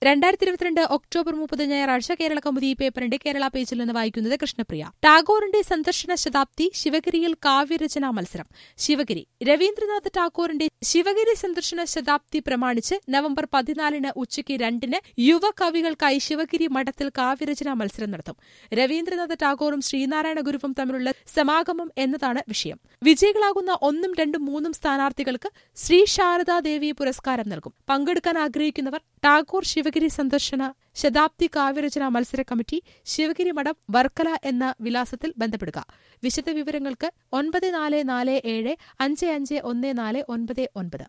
2022 October 30 ഞായറാഴ്ച കേരള കൗമുദി പേപ്പറിന്റെ കേരള പേജിൽ നിന്ന് വായിക്കുന്നത് കൃഷ്ണപ്രിയ. ടാഗോറിന്റെ സന്ദർശന ശതാബ്ദി ശിവഗിരിയിൽ കാവ്യരചനാ മത്സരം. ശിവഗിരി. രവീന്ദ്രനാഥ് ടാഗോറിന്റെ ശിവഗിരി സന്ദർശന ശതാബ്ദി പ്രമാണിച്ച് നവംബർ 14 ഉച്ചയ്ക്ക് 2 യുവ കവികൾക്കായി ശിവഗിരി മഠത്തിൽ കാവ്യരചനാ മത്സരം നടത്തും. രവീന്ദ്രനാഥ് ടാഗോറും ശ്രീനാരായണ ഗുരുവും തമ്മിലുള്ള സമാഗമം എന്നതാണ് വിഷയം. വിജയികളാകുന്ന 1, 2, 3 സ്ഥാനാർത്ഥികൾക്ക് ശ്രീ ശാരദാദേവി പുരസ്കാരം നൽകും. പങ്കെടുക്കാൻ ആഗ്രഹിക്കുന്നവർ ടാഗോർ ശിവഗിരി സന്ദർശന ശതാബ്ദി കാവ്യരചനാ മത്സര കമ്മിറ്റി, ശിവഗിരി മഠം, വർക്കല എന്ന വിലാസത്തിൽ ബന്ധപ്പെടുക. വിശദവിവരങ്ങൾക്ക് 9447 551499.